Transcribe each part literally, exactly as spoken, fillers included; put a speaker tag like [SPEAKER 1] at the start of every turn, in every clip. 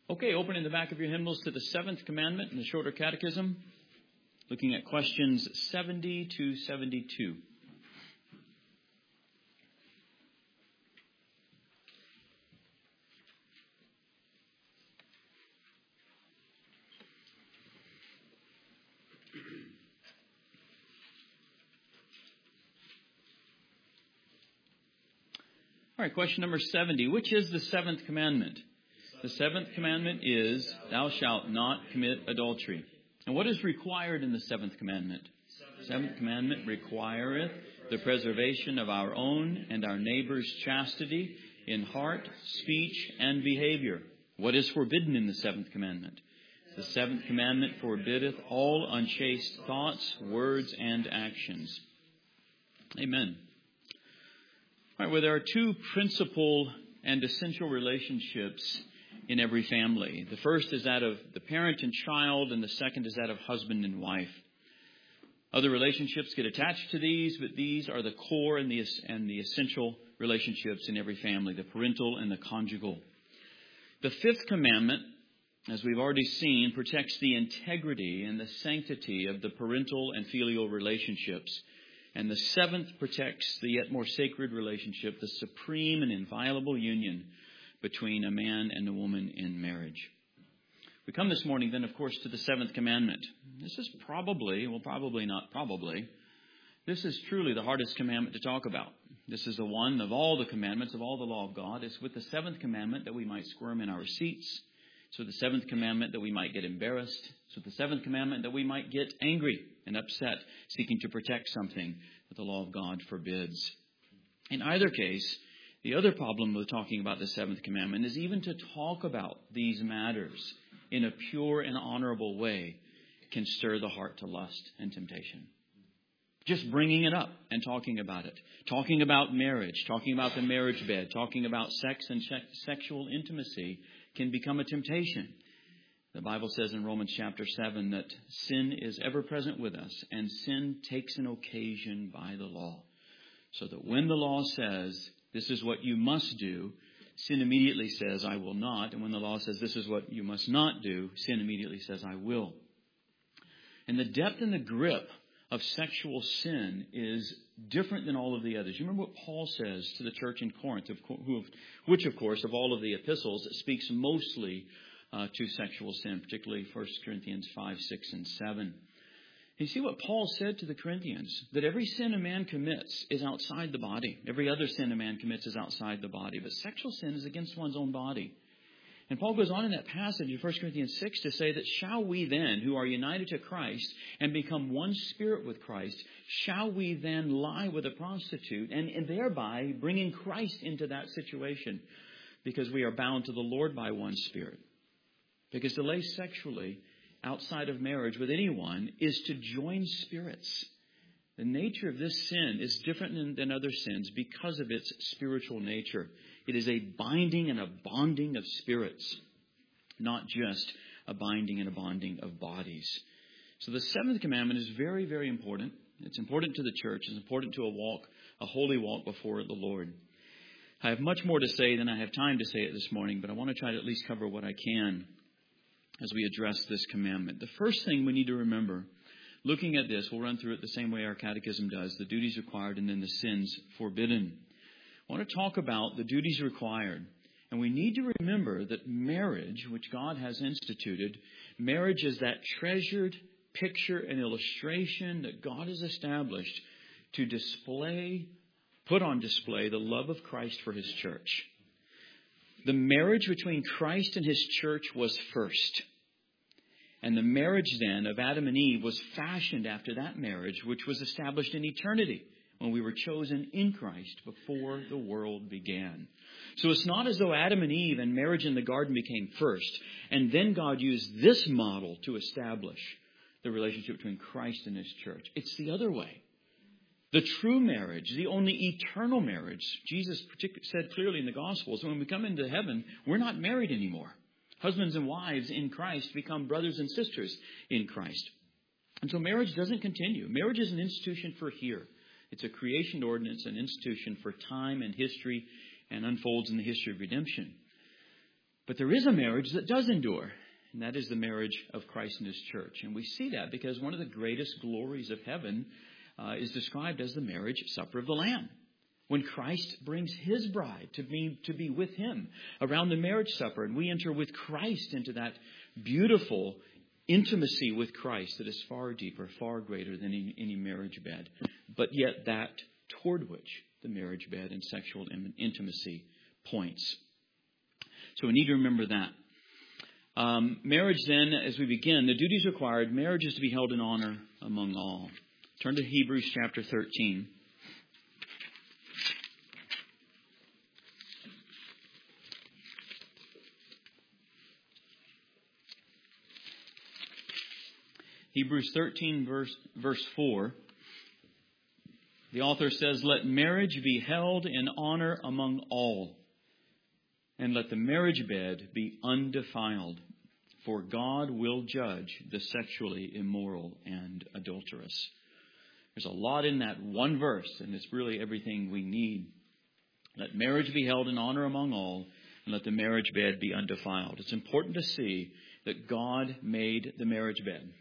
[SPEAKER 1] Okay, open in the back of your hymnals to the seventh commandment in the Shorter Catechism, looking at questions seventy to seventy-two. All right, question number seventy. Which is the seventh commandment? The seventh commandment is, thou shalt not commit adultery. And what is required in the seventh commandment? The seventh commandment requireth the preservation of our own and our neighbor's chastity in heart, speech, and behavior. What is forbidden in the seventh commandment? The seventh commandment forbiddeth all unchaste thoughts, words, and actions. Amen. All right, well, there are two principal and essential relationships in every family. The first is that of the parent and child, and the second is that of husband and wife. Other relationships get attached to these, but these are the core and the, and the essential relationships in every family, the parental and the conjugal. The fifth commandment, as we've already seen, protects the integrity and the sanctity of the parental and filial relationships. And the seventh protects the yet more sacred relationship, the supreme and inviolable union between a man and a woman in marriage. We come this morning then, of course, to the seventh commandment. This is probably, well, probably not probably, this is truly the hardest commandment to talk about. This is the one of all the commandments, of all the law of God. It's with the seventh commandment that we might squirm in our seats. It's with the seventh commandment that we might get embarrassed. It's with the seventh commandment that we might get angry and upset, seeking to protect something that the law of God forbids. In either case, the other problem with talking about the seventh commandment is even to talk about these matters in a pure and honorable way can stir the heart to lust and temptation. Just bringing it up and talking about it, talking about marriage, talking about the marriage bed, talking about sex and sexual intimacy can become a temptation. The Bible says in Romans chapter seven that sin is ever present with us, and sin takes an occasion by the law. So that when the law says, this is what you must do, sin immediately says, I will not. And when the law says, this is what you must not do, sin immediately says, I will. And the depth and the grip of sexual sin is different than all of the others. You remember what Paul says to the church in Corinth, which, of course, of all of the epistles, speaks mostly uh, to sexual sin, particularly First Corinthians five, six, and seven. You see what Paul said to the Corinthians, that every sin a man commits is outside the body. Every other sin a man commits is outside the body. But sexual sin is against one's own body. And Paul goes on in that passage in First Corinthians six to say that shall we then, who are united to Christ and become one spirit with Christ, shall we then lie with a prostitute and, and thereby bringing Christ into that situation? Because we are bound to the Lord by one spirit. Because to lay sexually outside of marriage with anyone is to join spirits. The nature of this sin is different than, than other sins because of its spiritual nature. It is a binding and a bonding of spirits, not just a binding and a bonding of bodies. So the seventh commandment is very, very important. It's important to the church. It's important to a walk, a holy walk before the Lord. I have much more to say than I have time to say it this morning, but I want to try to at least cover what I can as we address this commandment. The first thing we need to remember, looking at this, we'll run through it the same way our catechism does, the duties required and then the sins forbidden. I want to talk about the duties required. And we need to remember that marriage, which God has instituted, marriage is that treasured picture and illustration that God has established to display, put on display the love of Christ for His church. The marriage between Christ and His church was first. And the marriage then of Adam and Eve was fashioned after that marriage, which was established in eternity when we were chosen in Christ before the world began. So it's not as though Adam and Eve and marriage in the garden became first, and then God used this model to establish the relationship between Christ and His church. It's the other way. The true marriage, the only eternal marriage, Jesus said clearly in the Gospels, when we come into heaven, we're not married anymore. Husbands and wives in Christ become brothers and sisters in Christ. And so marriage doesn't continue. Marriage is an institution for here. It's a creation ordinance, an institution for time and history, and unfolds in the history of redemption. But there is a marriage that does endure, and that is the marriage of Christ and His church. And we see that because one of the greatest glories of heaven uh, is described as the marriage supper of the Lamb. When Christ brings His bride to be, to be with Him around the marriage supper, and we enter with Christ into that beautiful intimacy with Christ that is far deeper, far greater than any, any marriage bed, but yet that toward which the marriage bed and sexual intimacy points. So we need to remember that. Um, marriage then, as we begin, the duties required, marriage is to be held in honor among all. Turn to Hebrews chapter thirteen. Hebrews thirteen, verse, verse four. The author says, "Let marriage be held in honor among all, and let the marriage bed be undefiled, for God will judge the sexually immoral and adulterous." There's a lot in that one verse, and it's really everything we need. Let marriage be held in honor among all, and let the marriage bed be undefiled. It's important to see that God made the marriage bed.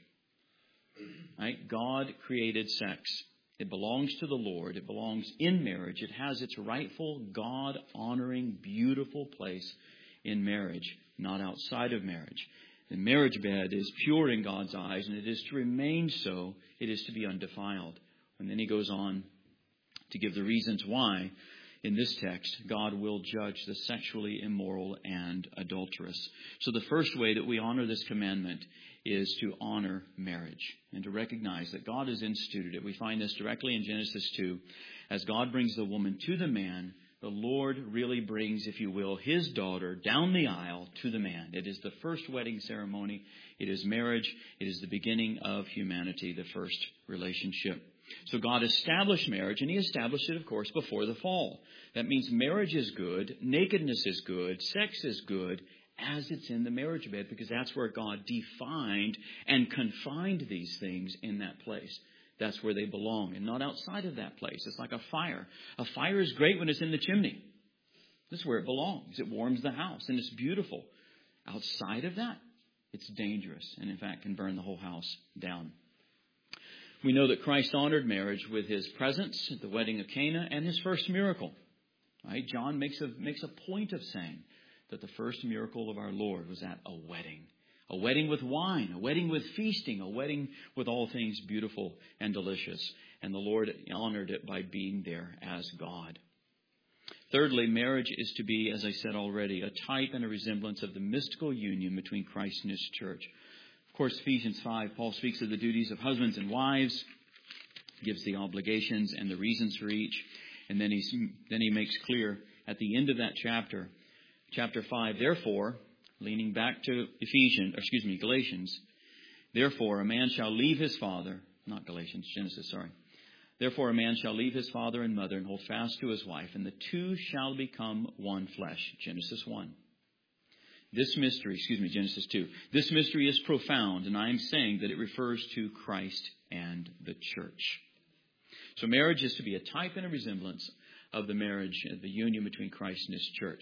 [SPEAKER 1] Right? God created sex. It belongs to the Lord. It belongs in marriage. It has its rightful, God-honoring, beautiful place in marriage, not outside of marriage. The marriage bed is pure in God's eyes, and it is to remain so. It is to be undefiled. And then he goes on to give the reasons why, in this text, God will judge the sexually immoral and adulterous. So the first way that we honor this commandment is to honor marriage and to recognize that God has instituted it. We find this directly in Genesis two. As God brings the woman to the man, the Lord really brings, if you will, His daughter down the aisle to the man. It is the first wedding ceremony. It is marriage. It is the beginning of humanity, the first relationship. So God established marriage, and He established it, of course, before the fall. That means marriage is good, nakedness is good, sex is good, as it's in the marriage bed, because that's where God defined and confined these things in that place. That's where they belong, and not outside of that place. It's like a fire. A fire is great when it's in the chimney. This is where it belongs. It warms the house, and it's beautiful. Outside of that, it's dangerous, and in fact can burn the whole house down. We know that Christ honored marriage with His presence at the wedding of Cana and His first miracle. Right? John makes a makes a point of saying that the first miracle of our Lord was at a wedding. A wedding with wine, a wedding with feasting, a wedding with all things beautiful and delicious. And the Lord honored it by being there as God. Thirdly, marriage is to be, as I said already, a type and a resemblance of the mystical union between Christ and His church. Of course, Ephesians five, Paul speaks of the duties of husbands and wives, gives the obligations and the reasons for each. And then, he's, then he makes clear at the end of that chapter, chapter five, therefore, leaning back to Ephesians, or excuse me, Galatians, therefore a man shall leave his father, not Galatians, Genesis, sorry. Therefore a man shall leave his father and mother and hold fast to his wife, and the two shall become one flesh, Genesis one. This mystery, excuse me, Genesis two. This mystery is profound, and I am saying that it refers to Christ and the church. So marriage is to be a type and a resemblance of the marriage, the union between Christ and His church.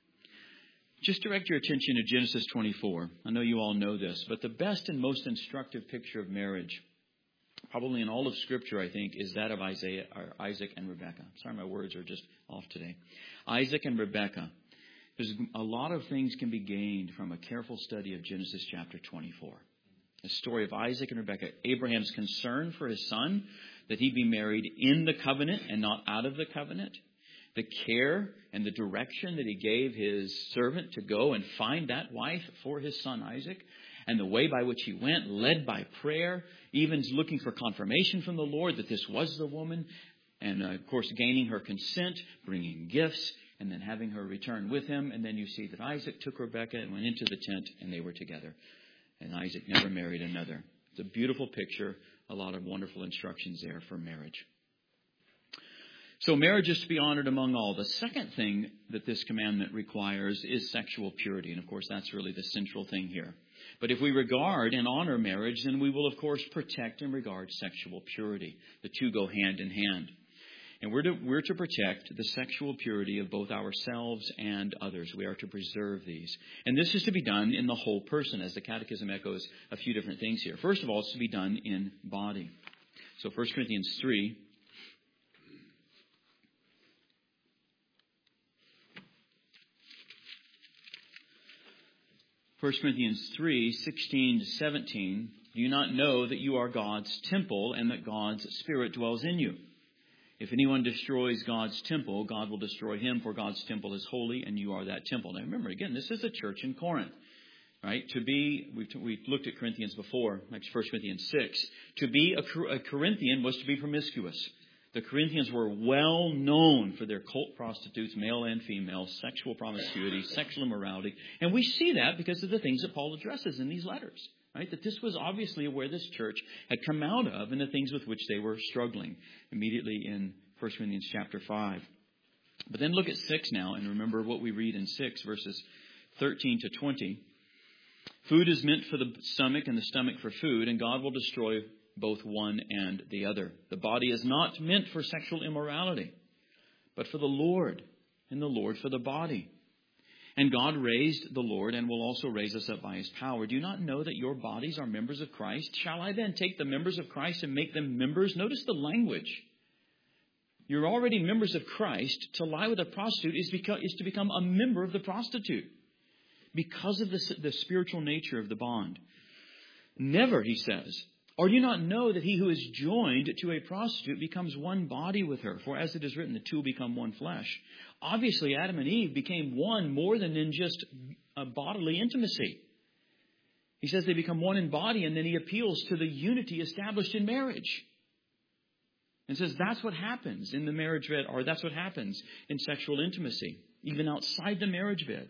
[SPEAKER 1] Just direct your attention to Genesis twenty-four. I know you all know this, but the best and most instructive picture of marriage, probably in all of Scripture, I think, is that of Isaiah, or Isaac and Rebekah. Sorry, my words are just off today. Isaac and Rebekah. There's a lot of things can be gained from a careful study of Genesis chapter twenty-four. The story of Isaac and Rebekah, Abraham's concern for his son, that he be married in the covenant and not out of the covenant. The care and the direction that he gave his servant to go and find that wife for his son Isaac. And the way by which he went, led by prayer, even looking for confirmation from the Lord that this was the woman. And, uh, of course, gaining her consent, bringing gifts, and then having her return with him. And then you see that Isaac took Rebekah and went into the tent, and they were together. And Isaac never married another. It's a beautiful picture. A lot of wonderful instructions there for marriage. So marriage is to be honored among all. The second thing that this commandment requires is sexual purity. And, of course, that's really the central thing here. But if we regard and honor marriage, then we will, of course, protect and regard sexual purity. The two go hand in hand. And we're to, we're to protect the sexual purity of both ourselves and others. We are to preserve these. And this is to be done in the whole person, as the Catechism echoes a few different things here. First of all, it's to be done in body. So First Corinthians three. First Corinthians three, sixteen to seventeen. Do you not know that you are God's temple and that God's Spirit dwells in you? If anyone destroys God's temple, God will destroy him, for God's temple is holy, and you are that temple. Now remember, again, this is a church in Corinth, right? To be, we've, we've looked at Corinthians before, like First Corinthians six. To be a, a Corinthian was to be promiscuous. The Corinthians were well known for their cult prostitutes, male and female, sexual promiscuity, sexual immorality. And we see that because of the things that Paul addresses in these letters. Right? That this was obviously where this church had come out of and the things with which they were struggling immediately in First Corinthians chapter five. But then look at six now and remember what we read in six, verses thirteen to twenty. Food is meant for the stomach and the stomach for food, and God will destroy both one and the other. The body is not meant for sexual immorality, but for the Lord, and the Lord for the body. And God raised the Lord and will also raise us up by His power. Do you not know that your bodies are members of Christ? Shall I then take the members of Christ and make them members? Notice the language. You're already members of Christ. To lie with a prostitute is, become, is to become a member of the prostitute because of the, the spiritual nature of the bond. Never, he says. Or do you not know that he who is joined to a prostitute becomes one body with her? For as it is written, the two become one flesh. Obviously, Adam and Eve became one more than in just a bodily intimacy. He says they become one in body, and then he appeals to the unity established in marriage. And says that's what happens in the marriage bed, or that's what happens in sexual intimacy, even outside the marriage bed.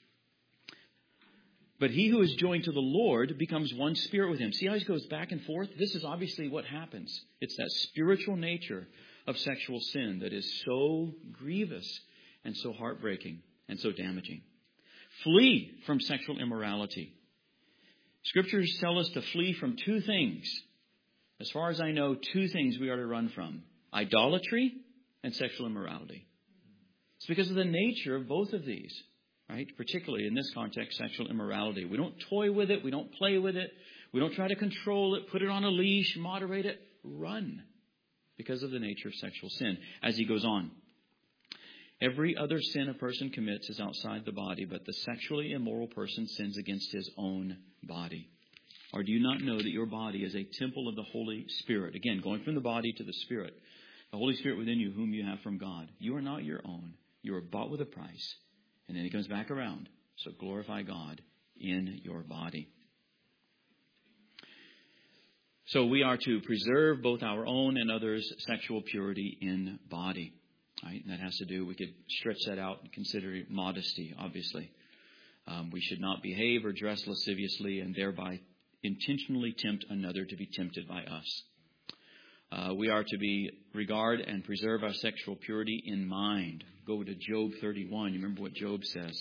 [SPEAKER 1] But he who is joined to the Lord becomes one spirit with him. See how he goes back and forth? This is obviously what happens. It's that spiritual nature of sexual sin that is so grievous and so heartbreaking and so damaging. Flee from sexual immorality. Scriptures tell us to flee from two things. As far as I know, two things we are to run from. Idolatry and sexual immorality. It's because of the nature of both of these. Right? Particularly in this context, sexual immorality. We don't toy with it. We don't play with it. We don't try to control it, put it on a leash, moderate it. Run because of the nature of sexual sin. As he goes on. Every other sin a person commits is outside the body, but the sexually immoral person sins against his own body. Or do you not know that your body is a temple of the Holy Spirit? Again, going from the body to the Spirit. The Holy Spirit within you, whom you have from God. You are not your own. You are bought with a price. And then he comes back around. So glorify God in your body. So we are to preserve both our own and others' sexual purity in body. Right? And that has to do, we could stretch that out and consider modesty, obviously. Um, we should not behave or dress lasciviously and thereby intentionally tempt another to be tempted by us. Uh, we are to be regard and preserve our sexual purity in mind. Go to Job thirty-one. You remember what Job says.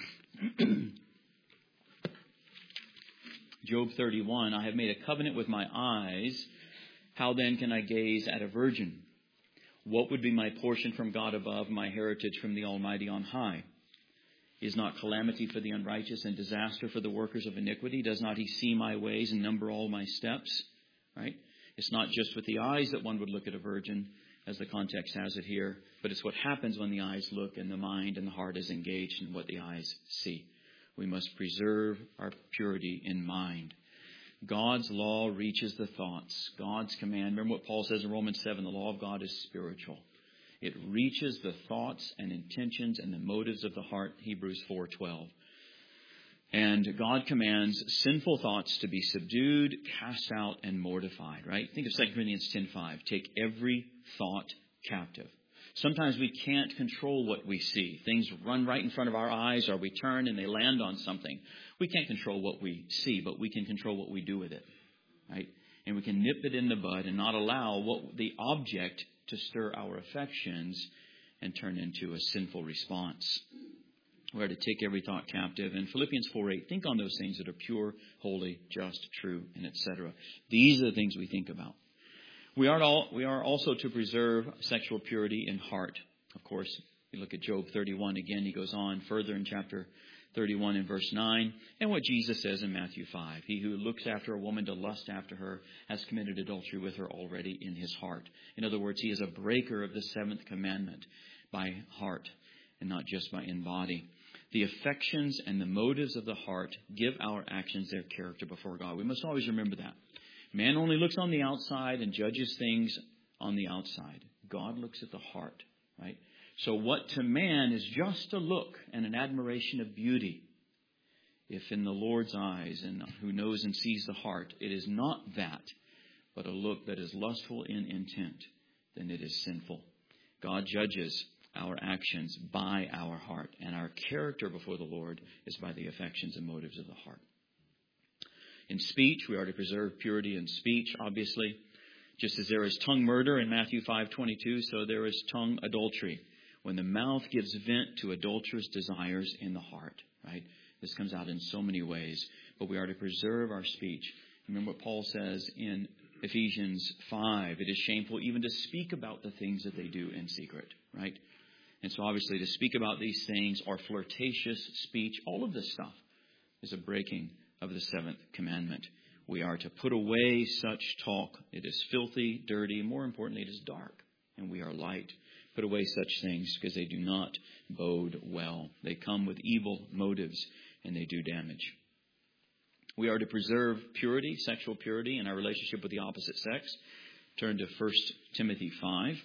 [SPEAKER 1] Job thirty-one, I have made a covenant with my eyes. How then can I gaze at a virgin? What would be my portion from God above, my heritage from the Almighty on high? Is not calamity for the unrighteous and disaster for the workers of iniquity? Does not he see my ways and number all my steps? Right? It's not just with the eyes that one would look at a virgin, as the context has it here, but it's what happens when the eyes look and the mind and the heart is engaged in what the eyes see. We must preserve our purity in mind. God's law reaches the thoughts. God's command, remember what Paul says in Romans seven, the law of God is spiritual. It reaches the thoughts and intentions and the motives of the heart, Hebrews four twelve. And God commands sinful thoughts to be subdued, cast out, and mortified, right? Think of Second Corinthians ten five. Take every thought captive. Sometimes we can't control what we see. Things run right in front of our eyes, or we turn and they land on something. We can't control what we see, but we can control what we do with it, right? And we can nip it in the bud and not allow what the object to stir our affections and turn into a sinful response. We are to take every thought captive. And Philippians four eight, think on those things that are pure, holy, just, true, and et cetera. These are the things we think about. We are, all, we are also to preserve sexual purity in heart. Of course, you look at Job thirty-one again. He goes on further in chapter thirty-one in verse nine. And what Jesus says in Matthew five. He who looks after a woman to lust after her has committed adultery with her already in his heart. In other words, he is a breaker of the seventh commandment by heart and not just by in body. The affections and the motives of the heart give our actions their character before God. We must always remember that. Man only looks on the outside and judges things on the outside. God looks at the heart, right? So what to man is just a look and an admiration of beauty, if in the Lord's eyes, and who knows and sees the heart, it is not that, but a look that is lustful in intent, then it is sinful. God judges our actions by our heart, and our character before the Lord is by the affections and motives of the heart. In speech, we are to preserve purity in speech, obviously. Just as there is tongue murder in Matthew five twenty-two, so there is tongue adultery, when the mouth gives vent to adulterous desires in the heart, right? This comes out in so many ways, but we are to preserve our speech. Remember what Paul says in Ephesians five, it is shameful even to speak about the things that they do in secret, right? And so obviously to speak about these things or flirtatious speech, all of this stuff is a breaking of the seventh commandment. We are to put away such talk. It is filthy, dirty. More importantly, it is dark, and we are light. Put away such things because they do not bode well. They come with evil motives, and they do damage. We are to preserve purity, sexual purity, in our relationship with the opposite sex. Turn to First Timothy five.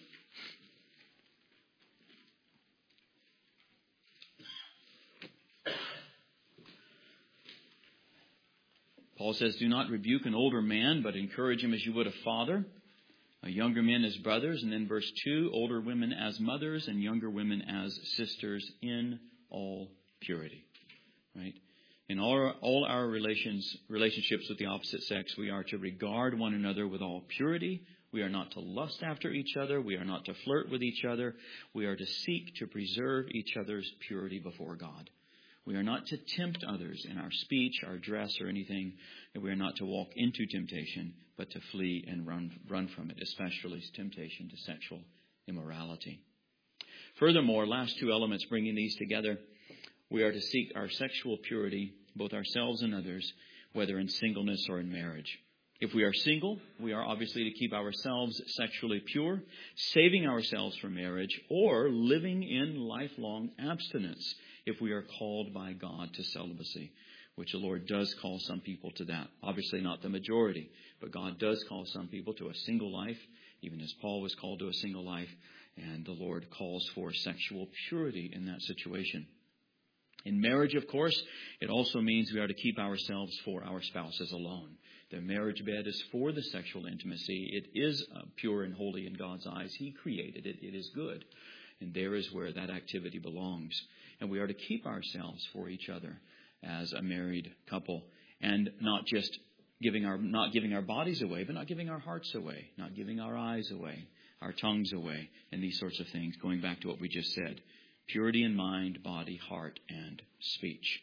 [SPEAKER 1] Paul says, do not rebuke an older man, but encourage him as you would a father. Younger men as brothers. And then verse two, older women as mothers and younger women as sisters in all purity. Right? In all our, all our relations, relationships with the opposite sex, we are to regard one another with all purity. We are not to lust after each other. We are not to flirt with each other. We are to seek to preserve each other's purity before God. We are not to tempt others in our speech, our dress, or anything. And we are not to walk into temptation, but to flee and run, run from it, especially temptation to sexual immorality. Furthermore, last two elements, bringing these together, we are to seek our sexual purity, both ourselves and others, whether in singleness or in marriage. If we are single, we are obviously to keep ourselves sexually pure, saving ourselves for marriage, or living in lifelong abstinence if we are called by God to celibacy, which the Lord does call some people to that. Obviously not the majority, but God does call some people to a single life, even as Paul was called to a single life, and the Lord calls for sexual purity in that situation. In marriage, of course, it also means we are to keep ourselves for our spouses alone. The marriage bed is for the sexual intimacy. It is uh, pure and holy in God's eyes. He created it. It is good. And there is where that activity belongs. And we are to keep ourselves for each other as a married couple, and not just giving our not giving our bodies away, but not giving our hearts away, not giving our eyes away, our tongues away, and these sorts of things, going back to what we just said. Purity in mind, body, heart, and speech.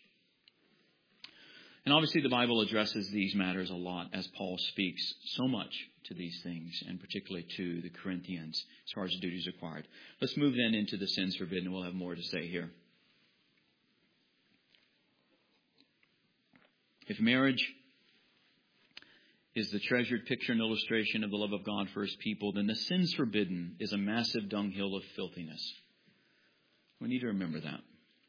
[SPEAKER 1] And obviously the Bible addresses these matters a lot as Paul speaks so much to these things, and particularly to the Corinthians as far as the duties required. Let's move then into the sins forbidden. We'll have more to say here. If marriage is the treasured picture and illustration of the love of God for His people, then the sins forbidden is a massive dunghill of filthiness. We need to remember that.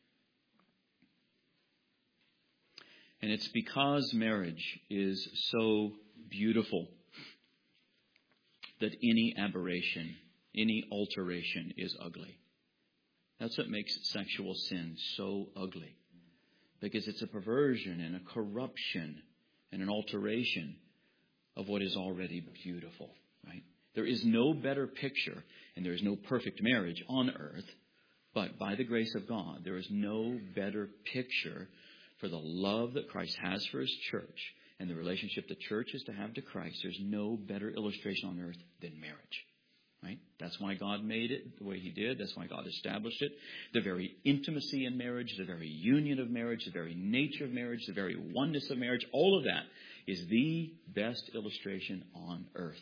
[SPEAKER 1] And it's because marriage is so beautiful that any aberration, any alteration is ugly. That's what makes sexual sin so ugly. Because it's a perversion and a corruption and an alteration of what is already beautiful, right? There is no better picture, and there is no perfect marriage on earth, but by the grace of God, there is no better picture for the love that Christ has for His church and the relationship the church is to have to Christ. There's no better illustration on earth than marriage. Right? That's why God made it the way He did. That's why God established it. The very intimacy in marriage, the very union of marriage, the very nature of marriage, the very oneness of marriage, all of that is the best illustration on earth.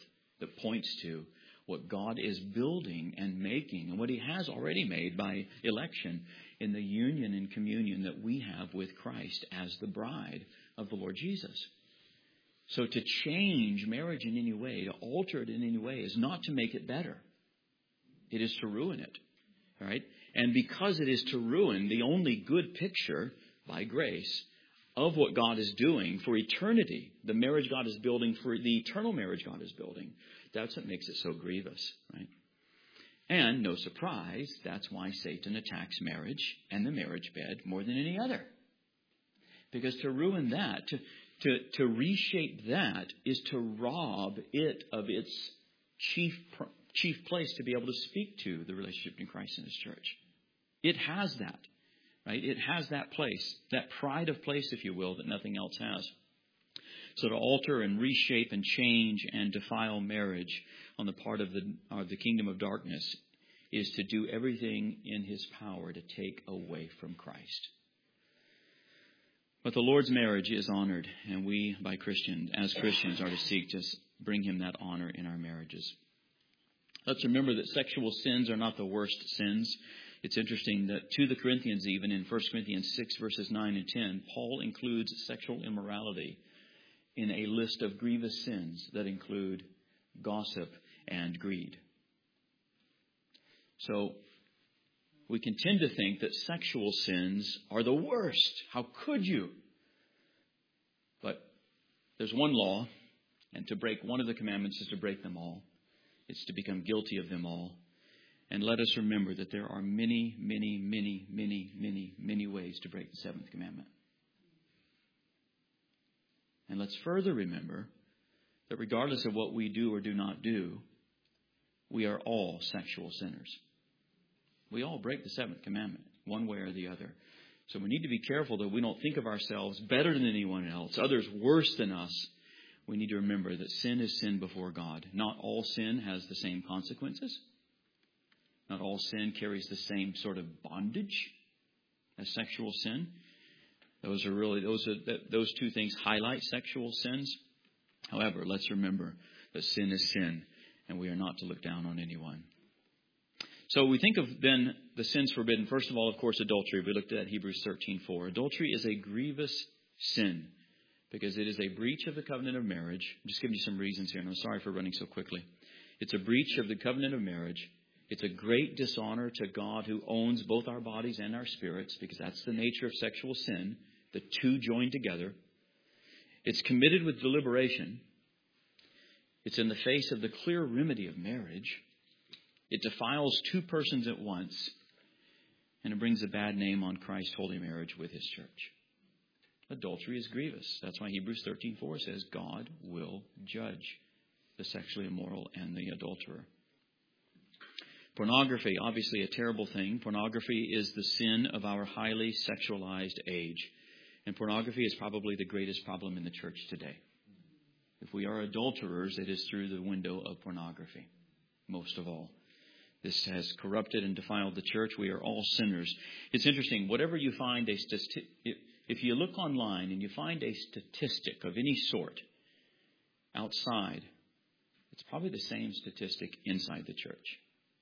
[SPEAKER 1] that points to what God is building and making and what He has already made by election in the union and communion that we have with Christ as the bride of the Lord Jesus. So to change marriage in any way, to alter it in any way, is not to make it better. It is to ruin it. All right? And because it is to ruin the only good picture, by grace, of what God is doing for eternity, the marriage God is building for the eternal marriage God is building, that's what makes it so grievous, right? And no surprise, that's why Satan attacks marriage and the marriage bed more than any other. Because to ruin that, to, to, to reshape that, is to rob it of its chief chief place to be able to speak to the relationship in Christ and His church. It has that, right? It has that place, that pride of place, if you will, that nothing else has. So to alter and reshape and change and defile marriage on the part of the, of the kingdom of darkness is to do everything in His power to take away from Christ. But the Lord's marriage is honored, and we, by Christians, as Christians, are to seek to bring Him that honor in our marriages. Let's remember that sexual sins are not the worst sins. It's interesting that to the Corinthians, even in First Corinthians six, verses nine and ten, Paul includes sexual immorality in a list of grievous sins that include gossip and greed. So we can tend to think that sexual sins are the worst. How could you? But there's one law, and to break one of the commandments is to break them all. It's to become guilty of them all. And let us remember that there are many, many, many, many, many, many ways to break the seventh commandment. And let's further remember that regardless of what we do or do not do, we are all sexual sinners. We all break the seventh commandment, one way or the other. So we need to be careful that we don't think of ourselves better than anyone else, others worse than us. We need to remember that sin is sin before God. Not all sin has the same consequences. Not all sin carries the same sort of bondage as sexual sin. Those are really those are those two things highlight sexual sins. However, let's remember that sin is sin, and we are not to look down on anyone. So we think of then the sins forbidden. First of all, of course, adultery. We looked at Hebrews thirteen four. Adultery is a grievous sin because it is a breach of the covenant of marriage. I'm just giving you some reasons here, and I'm sorry for running so quickly. It's a breach of the covenant of marriage. It's a great dishonor to God who owns both our bodies and our spirits, because that's the nature of sexual sin, the two joined together. It's committed with deliberation. It's in the face of the clear remedy of marriage. It defiles two persons at once, and it brings a bad name on Christ's holy marriage with His church. Adultery is grievous. That's why Hebrews thirteen four says God will judge the sexually immoral and the adulterer. Pornography, obviously a terrible thing. Pornography is the sin of our highly sexualized age. And pornography is probably the greatest problem in the church today. If we are adulterers, it is through the window of pornography, most of all. This has corrupted and defiled the church. We are all sinners. It's interesting. Whatever you find, a stati- if you look online and you find a statistic of any sort outside, it's probably the same statistic inside the church.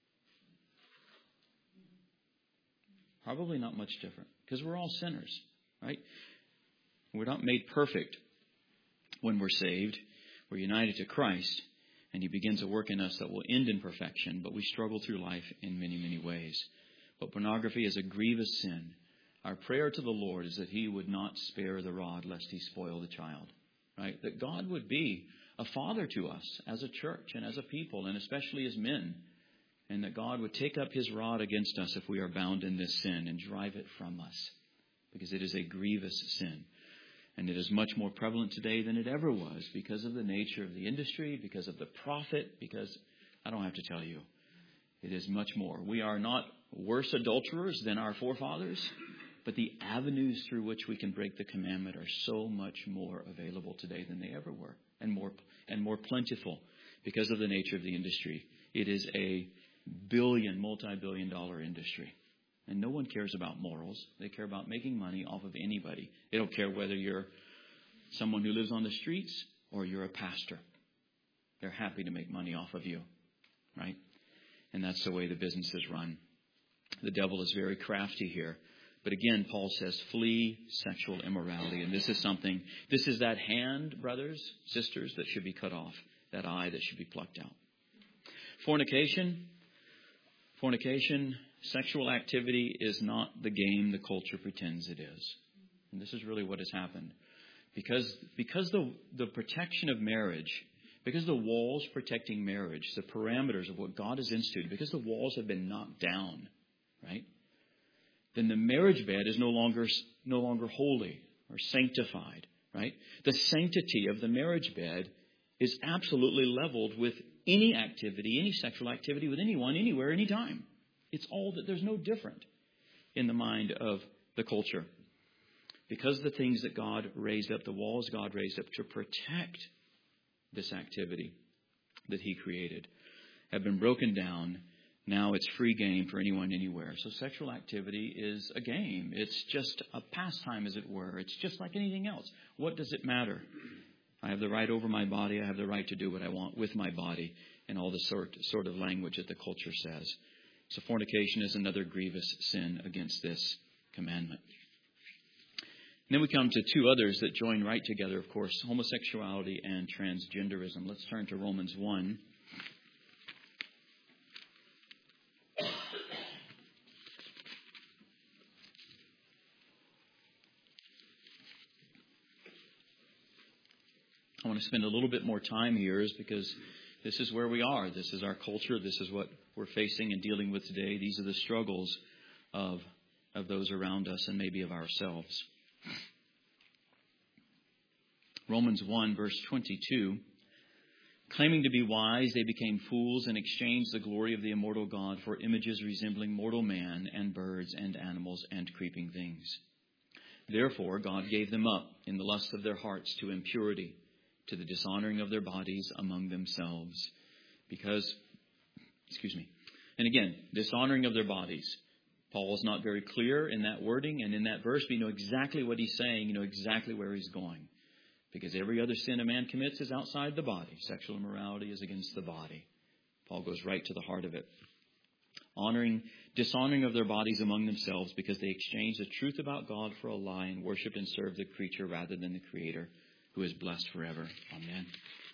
[SPEAKER 1] Probably not much different, because we're all sinners, right? We're not made perfect when we're saved. We're united to Christ, and He begins a work in us that will end in perfection, but we struggle through life in many, many ways. But pornography is a grievous sin. Our prayer to the Lord is that He would not spare the rod lest He spoil the child, right? That God would be a father to us as a church and as a people, and especially as men. And that God would take up His rod against us if we are bound in this sin and drive it from us. Because it is a grievous sin. And it is much more prevalent today than it ever was because of the nature of the industry, because of the profit, because I don't have to tell you. It is much more. We are not worse adulterers than our forefathers, but the avenues through which we can break the commandment are so much more available today than they ever were. And more, and more plentiful because of the nature of the industry. It is a billion, multi-billion dollar industry. And no one cares about morals. They care about making money off of anybody. They don't care whether you're someone who lives on the streets or you're a pastor. They're happy to make money off of you, right? And that's the way the business is run. The devil is very crafty here. But again, Paul says, flee sexual immorality. And this is something, this is that hand, brothers, sisters, that should be cut off. That eye that should be plucked out. Fornication. Fornication, sexual activity is not the game the culture pretends it is. And this is really what has happened. Because, because the, the protection of marriage, because the walls protecting marriage, the parameters of what God has instituted, because the walls have been knocked down, right? Then the marriage bed is no longer no longer holy or sanctified, right? The sanctity of the marriage bed is absolutely leveled with any activity, any sexual activity with anyone, anywhere, anytime. It's all that there's no different in the mind of the culture. Because the things that God raised up, the walls God raised up to protect this activity that He created, have been broken down. Now it's free game for anyone, anywhere. So sexual activity is a game. It's just a pastime, as it were. It's just like anything else. What does it matter? I have the right over my body. I have the right to do what I want with my body, and all the sort, sort of language that the culture says. So fornication is another grievous sin against this commandment. And then we come to two others that join right together, of course, homosexuality and transgenderism. Let's turn to Romans one. I want to spend a little bit more time here is because this is where we are. This is our culture. This is what we're facing and dealing with today. These are the struggles of, of those around us and maybe of ourselves. Romans one, verse twenty-two. Claiming to be wise, they became fools and exchanged the glory of the immortal God for images resembling mortal man and birds and animals and creeping things. Therefore, God gave them up in the lust of their hearts to impurity, to the dishonoring of their bodies among themselves. Because, excuse me, and again, dishonoring of their bodies. Paul is not very clear in that wording and in that verse, but you know exactly what he's saying, you know exactly where he's going. Because every other sin a man commits is outside the body. Sexual immorality is against the body. Paul goes right to the heart of it. Honoring, dishonoring of their bodies among themselves because they exchanged the truth about God for a lie and worshipped and served the creature rather than the Creator, who is blessed forever. Amen.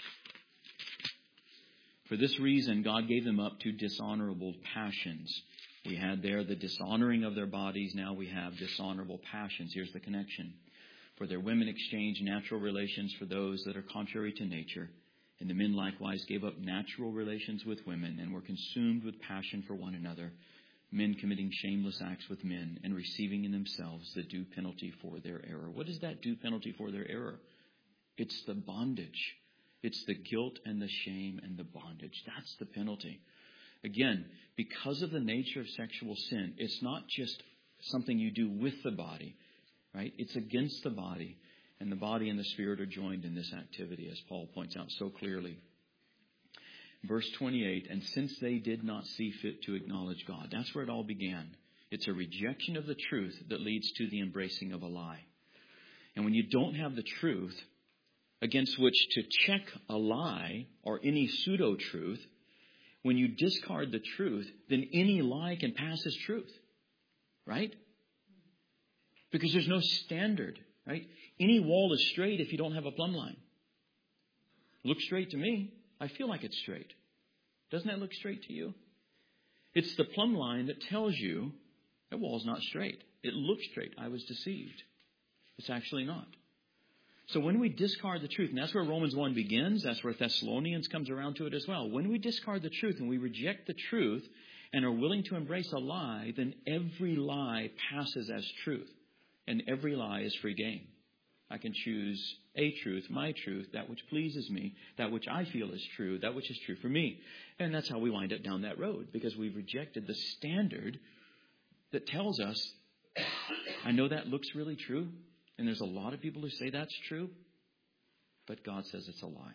[SPEAKER 1] For this reason, God gave them up to dishonorable passions. We had there the dishonoring of their bodies. Now we have dishonorable passions. Here's the connection. For their women exchanged natural relations for those that are contrary to nature. And the men likewise gave up natural relations with women and were consumed with passion for one another, men committing shameless acts with men and receiving in themselves the due penalty for their error. What is that due penalty for their error? It's the bondage. It's the guilt and the shame and the bondage. That's the penalty. Again, because of the nature of sexual sin, it's not just something you do with the body. Right? It's against the body, and the body and the spirit are joined in this activity, as Paul points out so clearly. Verse twenty-eight, and since they did not see fit to acknowledge God, that's where it all began. It's a rejection of the truth that leads to the embracing of a lie. And when you don't have the truth against which to check a lie or any pseudo-truth, when you discard the truth, then any lie can pass as truth. Right? Because there's no standard, right? Any wall is straight if you don't have a plumb line. Looks straight to me. I feel like it's straight. Doesn't that look straight to you? It's the plumb line that tells you that wall's not straight. It looks straight. I was deceived. It's actually not. So when we discard the truth, and that's where Romans one begins, that's where Thessalonians comes around to it as well. When we discard the truth and we reject the truth and are willing to embrace a lie, then every lie passes as truth. And every lie is free game. I can choose a truth, my truth, that which pleases me, that which I feel is true, that which is true for me. And that's how we wind up down that road, because we've rejected the standard that tells us, I know that looks really true, and there's a lot of people who say that's true, but God says it's a lie.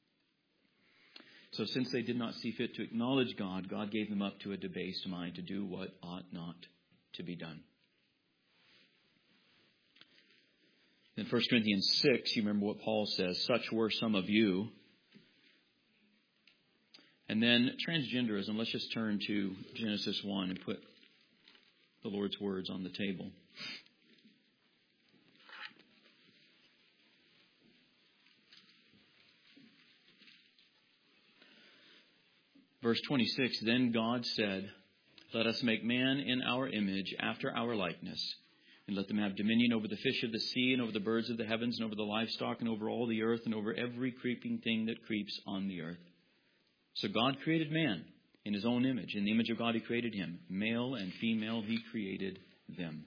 [SPEAKER 1] So since they did not see fit to acknowledge God, God gave them up to a debased mind to do what ought not to be done. In First Corinthians six, you remember what Paul says, such were some of you. And then transgenderism. Let's just turn to Genesis one and put the Lord's words on the table. Verse twenty-six, then God said, let us make man in our image, after our likeness, and let them have dominion over the fish of the sea, and over the birds of the heavens, and over the livestock, and over all the earth, and over every creeping thing that creeps on the earth. So God created man in his own image. In the image of God he created him. Male and female he created them.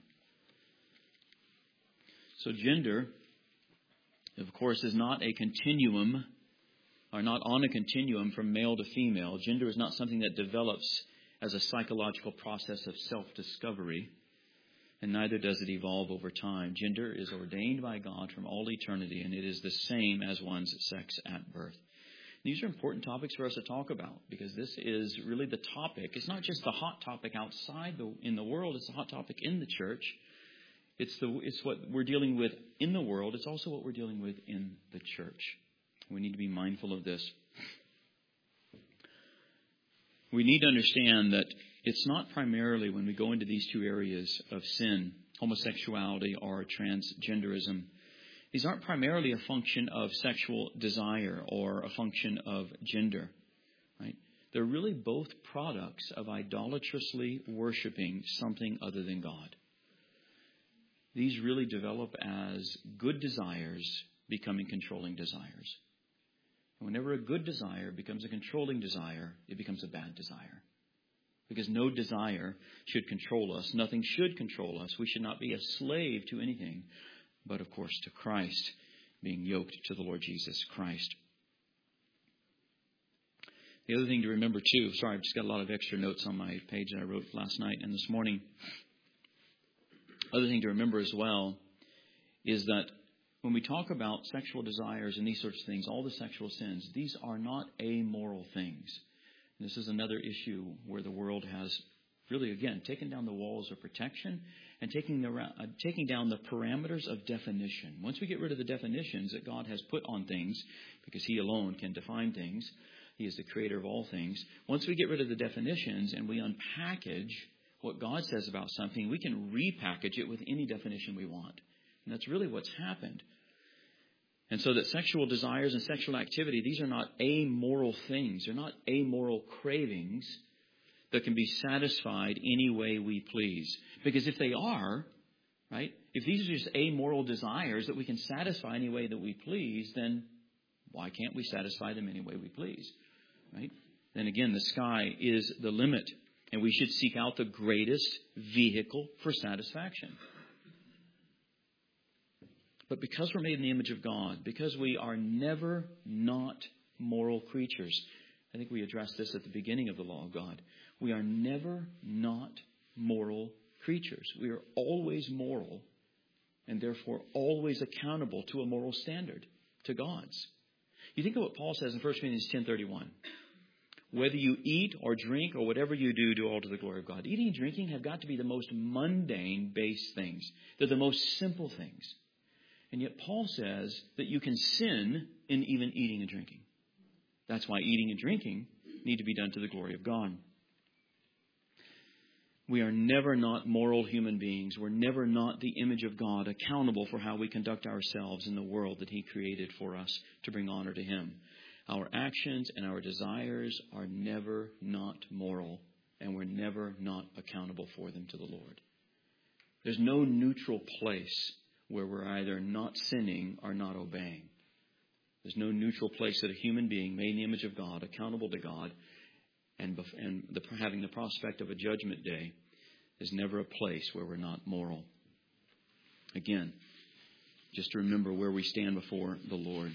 [SPEAKER 1] So gender, of course, is not a continuum, or not on a continuum from male to female. Gender is not something that develops as a psychological process of self-discovery, and neither does it evolve over time. Gender is ordained by God from all eternity, and it is the same as one's sex at birth. These are important topics for us to talk about, because this is really the topic. It's not just the hot topic outside the, in the world, it's the hot topic in the church. It's the it's what we're dealing with in the world. It's also what we're dealing with in the church. We need to be mindful of this. We need to understand that it's not primarily when we go into these two areas of sin, homosexuality or transgenderism. These aren't primarily a function of sexual desire or a function of gender, right? They're really both products of idolatrously worshiping something other than God. These really develop as good desires becoming controlling desires. Whenever a good desire becomes a controlling desire, it becomes a bad desire. Because no desire should control us. Nothing should control us. We should not be a slave to anything, but of course to Christ, being yoked to the Lord Jesus Christ. The other thing to remember too, sorry, I've just got a lot of extra notes on my page that I wrote last night and this morning. Other thing to remember as well is that when we talk about sexual desires and these sorts of things, all the sexual sins, these are not amoral things. And this is another issue where the world has really, again, taken down the walls of protection and taking, the, uh, taking down the parameters of definition. Once we get rid of the definitions that God has put on things, because He alone can define things, He is the creator of all things. Once we get rid of the definitions and we unpackage what God says about something, we can repackage it with any definition we want. And that's really what's happened. And so that sexual desires and sexual activity, these are not amoral things. They're not amoral cravings that can be satisfied any way we please. Because if they are, right, if these are just amoral desires that we can satisfy any way that we please, then why can't we satisfy them any way we please, right? Then again, the sky is the limit, and we should seek out the greatest vehicle for satisfaction. But because we're made in the image of God, because we are never not moral creatures, I think we addressed this at the beginning of the law of God. We are never not moral creatures. We are always moral and therefore always accountable to a moral standard, to God's. You think of what Paul says in First Corinthians ten thirty-one. Whether you eat or drink or whatever you do, do all to the glory of God. Eating and drinking have got to be the most mundane base things. They're the most simple things. And yet Paul says that you can sin in even eating and drinking. That's why eating and drinking need to be done to the glory of God. We are never not moral human beings. We're never not the image of God, accountable for how we conduct ourselves in the world that He created for us to bring honor to Him. Our actions and our desires are never not moral, and we're never not accountable for them to the Lord. There's no neutral place where we're either not sinning or not obeying. There's no neutral place that a human being made in the image of God, accountable to God, and, and the, having the prospect of a judgment day, is never a place where we're not moral. Again, just to remember where we stand before the Lord.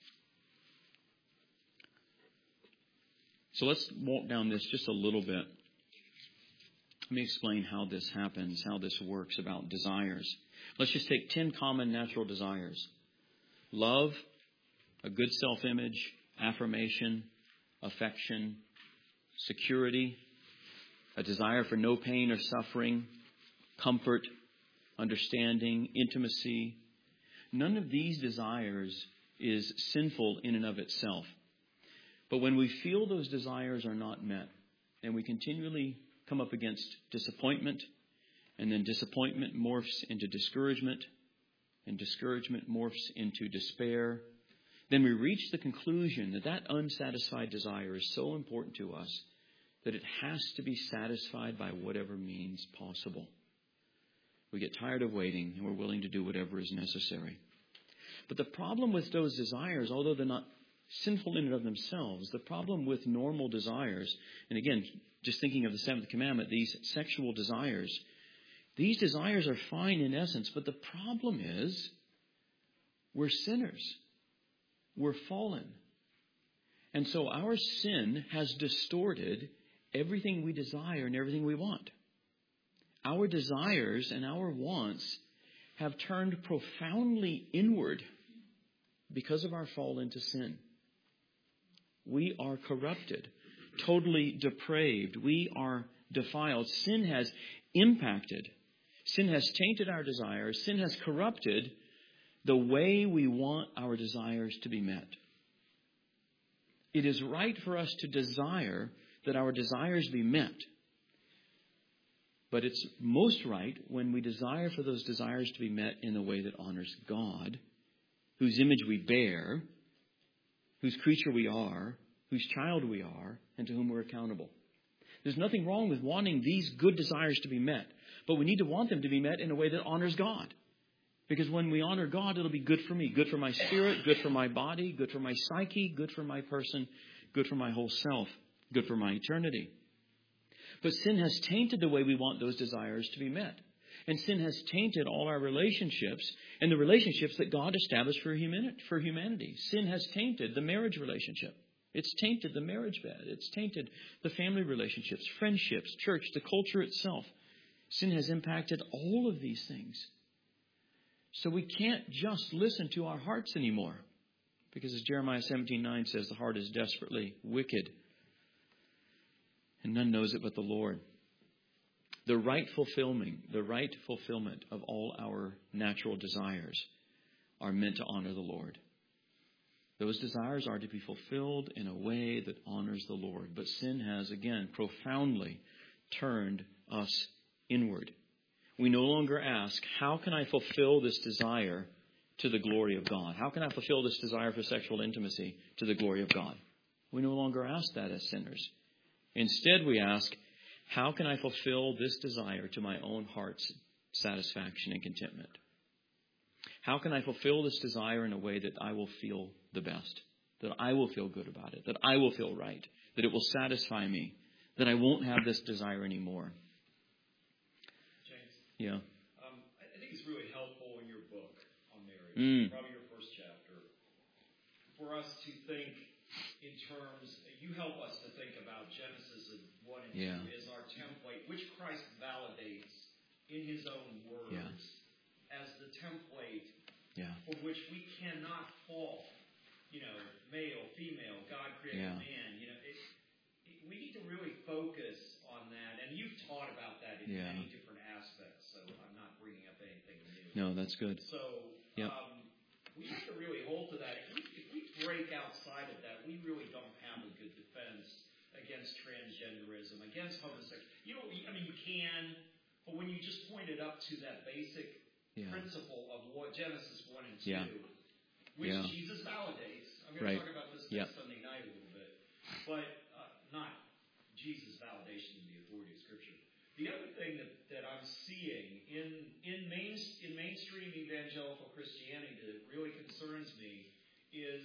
[SPEAKER 1] So let's walk down this just a little bit. Let me explain how this happens, how this works about desires. Let's just take ten common natural desires. Love, a good self-image, affirmation, affection, security, a desire for no pain or suffering, comfort, understanding, intimacy. None of these desires is sinful in and of itself. But when we feel those desires are not met, and we continually come up against disappointment, and then disappointment morphs into discouragement, and discouragement morphs into despair, then we reach the conclusion that that unsatisfied desire is so important to us that it has to be satisfied by whatever means possible. We get tired of waiting, and we're willing to do whatever is necessary. But the problem with those desires, although they're not sinful in and of themselves, the problem with normal desires, and again, just thinking of the seventh commandment, these sexual desires, these desires are fine in essence, but the problem is we're sinners. We're fallen. And so our sin has distorted everything we desire and everything we want. Our desires and our wants have turned profoundly inward because of our fall into sin. We are corrupted, totally depraved. We are defiled. Sin has impacted. Sin has tainted our desires. Sin has corrupted the way we want our desires to be met. It is right for us to desire that our desires be met. But it's most right when we desire for those desires to be met in a way that honors God, whose image we bear, whose creature we are, whose child we are, and to whom we're accountable. There's nothing wrong with wanting these good desires to be met, but we need to want them to be met in a way that honors God. Because when we honor God, it'll be good for me, good for my spirit, good for my body, good for my psyche, good for my person, good for my whole self, good for my eternity. But sin has tainted the way we want those desires to be met. And sin has tainted all our relationships and the relationships that God established for humanity. Sin has tainted the marriage relationship. It's tainted the marriage bed. It's tainted the family relationships, friendships, church, the culture itself. Sin has impacted all of these things. So we can't just listen to our hearts anymore. Because as Jeremiah seventeen nine says, the heart is desperately wicked. And none knows it but the Lord. The right fulfillment, the right fulfillment of all our natural desires are meant to honor the Lord. Those desires are to be fulfilled in a way that honors the Lord. But sin has, again, profoundly turned us inward. We no longer ask, how can I fulfill this desire to the glory of God? How can I fulfill this desire for sexual intimacy to the glory of God? We no longer ask that as sinners. Instead, we ask, how can I fulfill this desire to my own heart's satisfaction and contentment? How can I fulfill this desire in a way that I will feel the best, that I will feel good about it, that I will feel right, that it will satisfy me, that I won't have this desire anymore?
[SPEAKER 2] James?
[SPEAKER 1] Yeah.
[SPEAKER 2] Um, I think it's really helpful in your book on marriage,
[SPEAKER 1] Mm.
[SPEAKER 2] probably your first chapter, for us to think in terms, you help us to think about Genesis one and
[SPEAKER 1] Yeah.
[SPEAKER 2] two as our template, which Christ validates in his own words
[SPEAKER 1] Yeah.
[SPEAKER 2] as the template
[SPEAKER 1] Yeah.
[SPEAKER 2] for which we cannot fall. You know, male, female, God created
[SPEAKER 1] Yeah.
[SPEAKER 2] man. You know, it, it, we need to really focus on that. And you've taught about that in
[SPEAKER 1] Yeah.
[SPEAKER 2] many different aspects, so I'm not bringing up anything new.
[SPEAKER 1] No, that's good.
[SPEAKER 2] So
[SPEAKER 1] Yep.
[SPEAKER 2] um, we have to really hold to that. If we, if we break outside of that, we really don't have a good defense against transgenderism, against homosexuality. You know, I mean, you can, but when you just point it up to that basic
[SPEAKER 1] Yeah.
[SPEAKER 2] principle of what Genesis one and two,
[SPEAKER 1] Yeah.
[SPEAKER 2] which
[SPEAKER 1] Yeah.
[SPEAKER 2] Jesus validates. I'm going
[SPEAKER 1] Right.
[SPEAKER 2] to talk about this next
[SPEAKER 1] Yep.
[SPEAKER 2] Sunday night a little bit, but uh, not Jesus' validation of the authority of Scripture. The other thing that, that I'm seeing in in main in mainstream evangelical Christianity that really concerns me is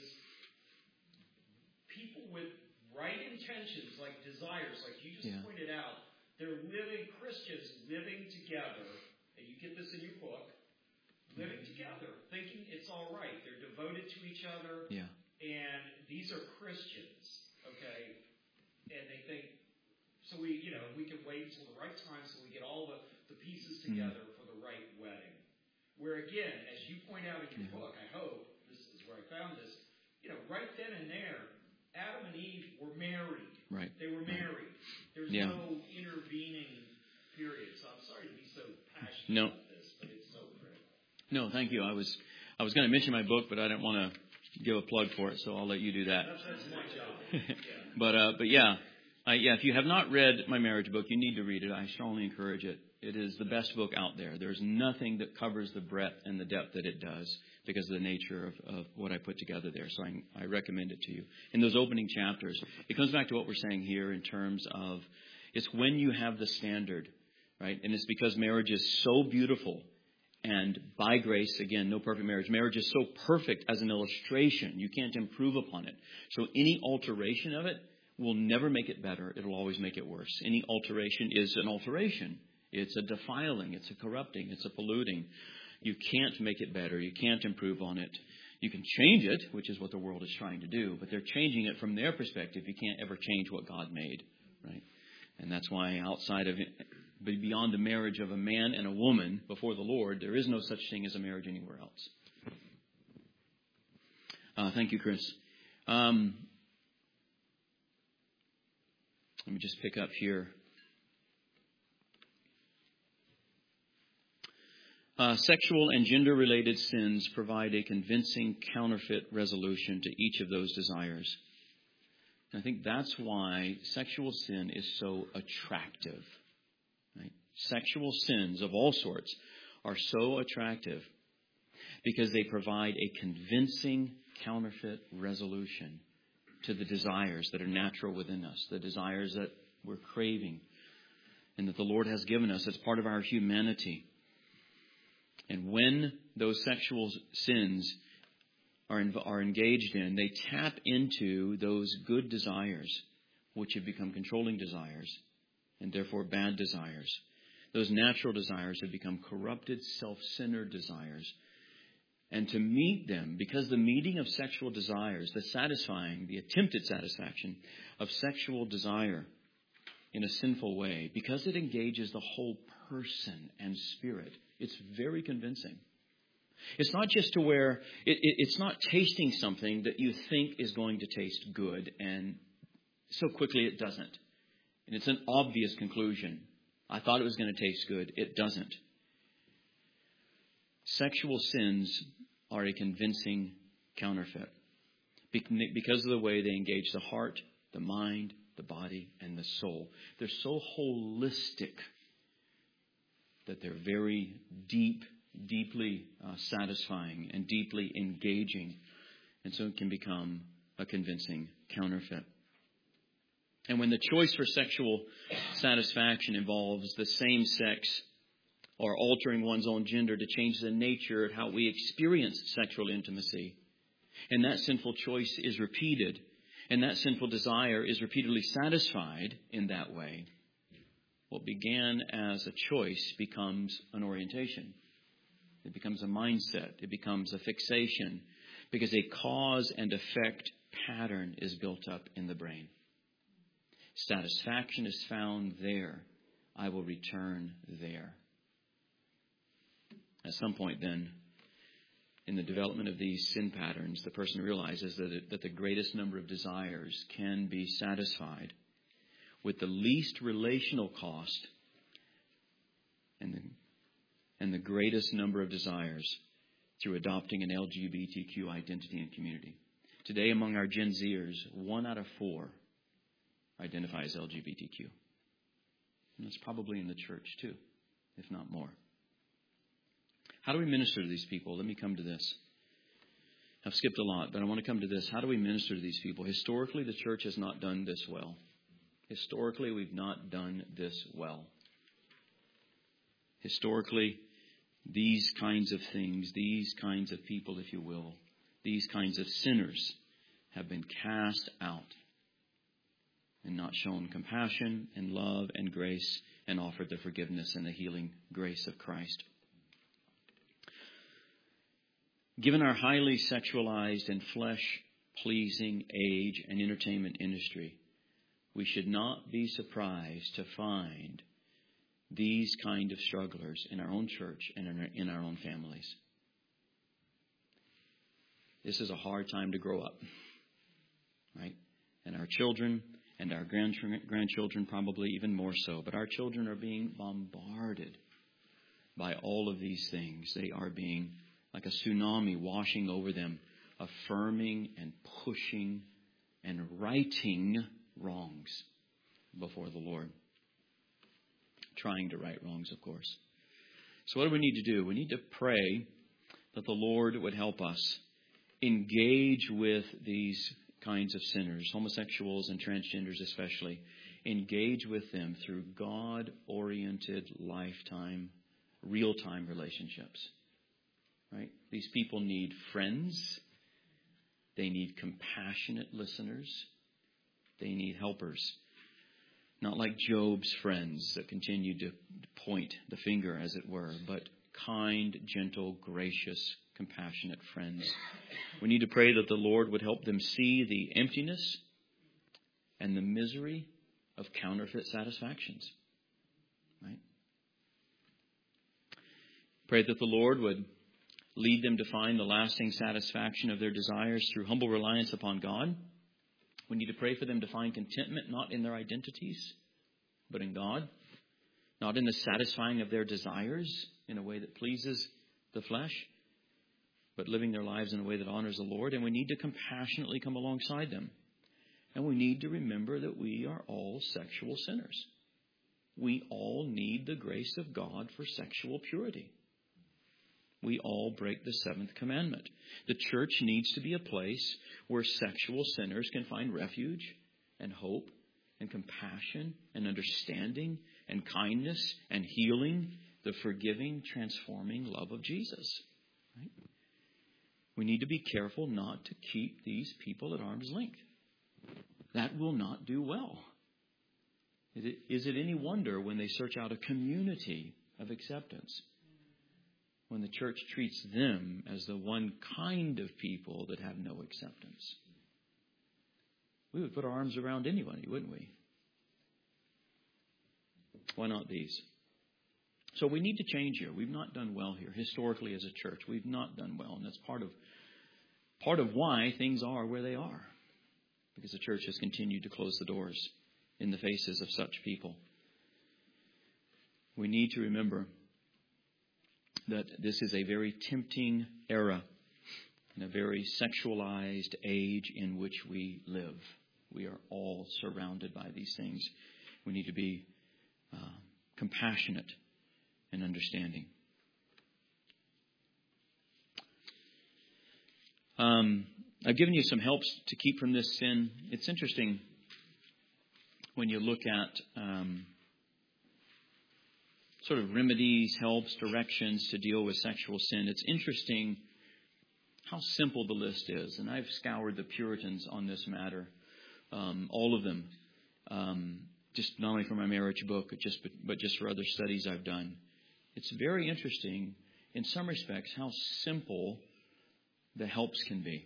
[SPEAKER 2] people with right intentions, like desires, like you just
[SPEAKER 1] Yeah.
[SPEAKER 2] pointed out. They're living, Christians living together, and you get this in your book, living together, thinking it's all right. They're devoted to each other,
[SPEAKER 1] Yeah.
[SPEAKER 2] and these are Christians, okay? And they think, so we, you know, we can wait until the right time so we get all the, the pieces together mm. for the right wedding. Where again, as you point out in your
[SPEAKER 1] Yeah.
[SPEAKER 2] book, I hope, this is where I found this, you know, right then and there, Adam and Eve were married.
[SPEAKER 1] Right.
[SPEAKER 2] They were married. There's
[SPEAKER 1] Yeah.
[SPEAKER 2] no intervening period. So I'm sorry to be so passionate
[SPEAKER 1] no.
[SPEAKER 2] about this, but it's so critical.
[SPEAKER 1] No, thank you. I was I was going to mention my book, but I didn't want to give a plug for it, so I'll let you do that.
[SPEAKER 2] That's, that's my job.
[SPEAKER 1] but uh, but yeah, I, yeah. If you have not read my marriage book, you need to read it. I strongly encourage it. It is the best book out there. There's nothing that covers the breadth and the depth that it does because of the nature of, of what I put together there. So I, I recommend it to you. In those opening chapters, it comes back to what we're saying here in terms of it's when you have the standard, right? And it's because marriage is so beautiful. And by grace, again, no perfect marriage. Marriage is so perfect as an illustration. You can't improve upon it. So any alteration of it will never make it better. It'll always make it worse. Any alteration is an alteration. It's a defiling. It's a corrupting. It's a polluting. You can't make it better. You can't improve on it. You can change it, which is what the world is trying to do. But they're changing it from their perspective. You can't ever change what God made, right? And that's why outside of it, beyond the marriage of a man and a woman before the Lord, there is no such thing as a marriage anywhere else. Uh, thank you, Chris. Um, let me just pick up here. Uh, sexual and gender-related sins provide a convincing counterfeit resolution to each of those desires. And I think that's why sexual sin is so attractive. Right? Sexual sins of all sorts are so attractive because they provide a convincing counterfeit resolution to the desires that are natural within us, the desires that we're craving and that the Lord has given us as part of our humanity. And when those sexual sins are, in, are engaged in, they tap into those good desires, which have become controlling desires, and therefore bad desires. Those natural desires have become corrupted, self-centered desires. And to meet them, because the meeting of sexual desires, the satisfying, the attempted satisfaction of sexual desire in a sinful way, because it engages the whole person and spirit, it's very convincing. It's not just to where it, it, it's not tasting something that you think is going to taste good, and so quickly it doesn't. And it's an obvious conclusion. I thought it was going to taste good. It doesn't. Sexual sins are a convincing counterfeit because of the way they engage the heart, the mind, the body, and the soul. They're so holistic that they're very deep, deeply uh, satisfying and deeply engaging. And so it can become a convincing counterfeit. And when the choice for sexual satisfaction involves the same sex or altering one's own gender to change the nature of how we experience sexual intimacy, and that sinful choice is repeated, and that sinful desire is repeatedly satisfied in that way, what began as a choice becomes an orientation. It becomes a mindset. It becomes a fixation because a cause and effect pattern is built up in the brain. Satisfaction is found there. I will return there. At some point then, in the development of these sin patterns, the person realizes that, it, that the greatest number of desires can be satisfied with the least relational cost and the, and the greatest number of desires through adopting an L G B T Q identity and community. Today, among our Gen Zers, one out of four identify as L G B T Q. And that's probably in the church too, if not more. How do we minister to these people? Let me come to this. I've skipped a lot, but I want to come to this. How do we minister to these people? Historically, the church has not done this well. Historically, we've not done this well. Historically, these kinds of things, these kinds of people, if you will, these kinds of sinners have been cast out and not shown compassion and love and grace and offered the forgiveness and the healing grace of Christ. Given our highly sexualized and flesh-pleasing age and entertainment industry, we should not be surprised to find these kind of strugglers in our own church and in our, in our own families. This is a hard time to grow up, right? And our children and our grand, grandchildren probably even more so. But our children are being bombarded by all of these things. They are being like a tsunami washing over them affirming and pushing and righting wrongs before the Lord. Trying to right wrongs, of course. So what do we need to do? We need to pray that the Lord would help us engage with these kinds of sinners, homosexuals and transgenders especially. Engage with them through God-oriented, lifetime, real-time relationships. Right? These people need friends. They need compassionate listeners. They need helpers. Not like Job's friends that continued to point the finger, as it were, but kind, gentle, gracious, compassionate friends. We need to pray that the Lord would help them see the emptiness and the misery of counterfeit satisfactions. Right? Pray that the Lord would lead them to find the lasting satisfaction of their desires through humble reliance upon God. We need to pray for them to find contentment not in their identities, but in God. Not in the satisfying of their desires in a way that pleases the flesh, but living their lives in a way that honors the Lord. And we need to compassionately come alongside them. And we need to remember that we are all sexual sinners. We all need the grace of God for sexual purity. We all break the seventh commandment. The church needs to be a place where sexual sinners can find refuge and hope and compassion and understanding and kindness and healing, the forgiving, transforming love of Jesus. Right? We need to be careful not to keep these people at arm's length. That will not do well. Is it, is it any wonder when they search out a community of acceptance? When the church treats them as the one kind of people that have no acceptance. We would put our arms around anybody, wouldn't we? Why not these? So we need to change here. We've not done well here. Historically as a church, we've not done well. And that's part of part of why things are where they are. Because the church has continued to close the doors in the faces of such people. We need to remember that this is a very tempting era and a very sexualized age in which we live. We are all surrounded by these things. We need to be uh, compassionate and understanding. Um, I've given you some helps to keep from this sin. It's interesting when you look at um, sort of remedies, helps, directions to deal with sexual sin. It's interesting how simple the list is. And I've scoured the Puritans on this matter, um, all of them, um, just not only for my marriage book, but just, but just for other studies I've done. It's very interesting, in some respects, how simple the helps can be.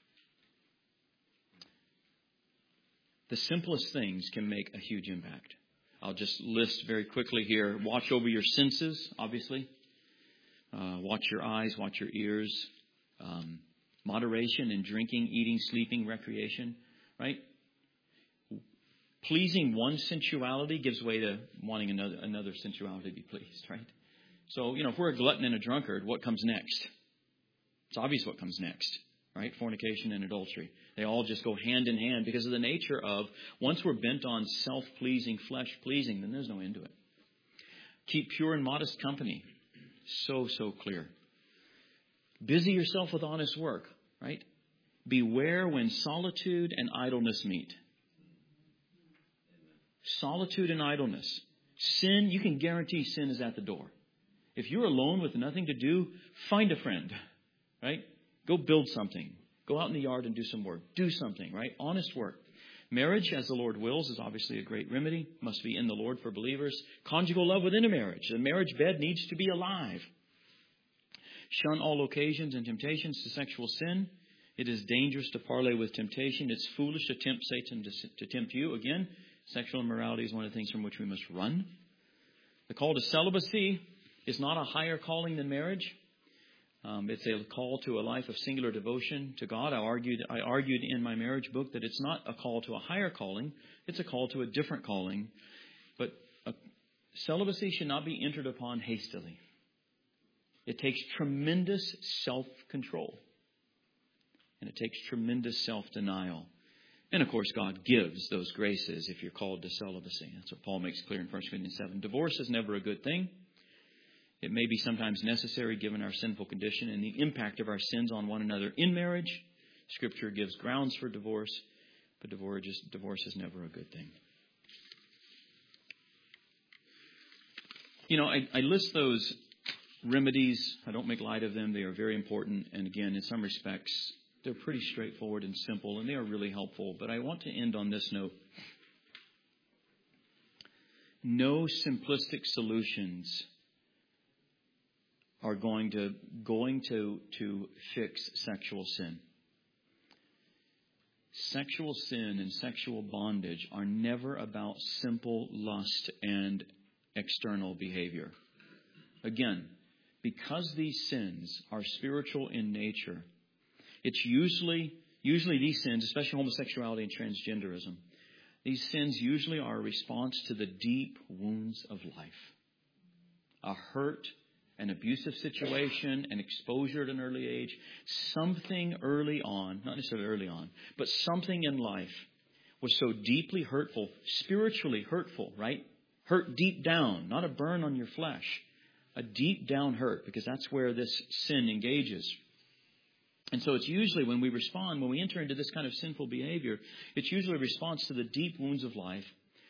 [SPEAKER 1] The simplest things can make a huge impact. I'll just list very quickly here. Watch over your senses, obviously. Uh, watch your eyes, watch your ears. Um, moderation in drinking, eating, sleeping, recreation, right? Pleasing one sensuality gives way to wanting another, another sensuality to be pleased, right? So, you know, if we're a glutton and a drunkard, what comes next? It's obvious what comes next, right? Fornication and adultery. They all just go hand in hand because of the nature of, once we're bent on self-pleasing, flesh-pleasing, then there's no end to it. Keep pure and modest company. So, so clear. Busy yourself with honest work, right? Beware when solitude and idleness meet. Solitude and idleness. Sin, you can guarantee sin is at the door. If you're alone with nothing to do, find a friend, right? Go build something. Go out in the yard and do some work. Do something, right? Honest work. Marriage, as the Lord wills, is obviously a great remedy. Must be in the Lord for believers. Conjugal love within a marriage. The marriage bed needs to be alive. Shun all occasions and temptations to sexual sin. It is dangerous to parley with temptation. It's foolish to tempt Satan to, to tempt you. Again, sexual immorality is one of the things from which we must run. The call to celibacy is not a higher calling than marriage. Um, it's a call to a life of singular devotion to God. I argued, I argued in my marriage book that it's not a call to a higher calling. It's a call to a different calling. But a, celibacy should not be entered upon hastily. It takes tremendous self-control. And it takes tremendous self-denial. And of course, God gives those graces if you're called to celibacy. That's what Paul makes clear in First Corinthians seven. Divorce is never a good thing. It may be sometimes necessary given our sinful condition and the impact of our sins on one another in marriage. Scripture gives grounds for divorce, but divorce is, divorce is never a good thing. You know, I, I list those remedies. I don't make light of them. They are very important. And again, in some respects, they're pretty straightforward and simple, and they are really helpful. But I want to end on this note. No simplistic solutions are going to going to to fix sexual sin. Sexual sin and sexual bondage are never about simple lust and external behavior. Again, because these sins are spiritual in nature, it's usually usually these sins, especially homosexuality and transgenderism, these sins usually are a response to the deep wounds of life. A hurt, an abusive situation, an exposure at an early age, something early on, not necessarily early on, but something in life was so deeply hurtful, spiritually hurtful, right? Hurt deep down, not a burn on your flesh, a deep down hurt, because that's where this sin engages. And so it's usually when we respond, when we enter into this kind of sinful behavior, it's usually a response to the deep wounds of life.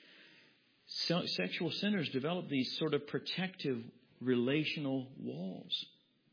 [SPEAKER 1] So, sexual sinners develop these sort of protective relational walls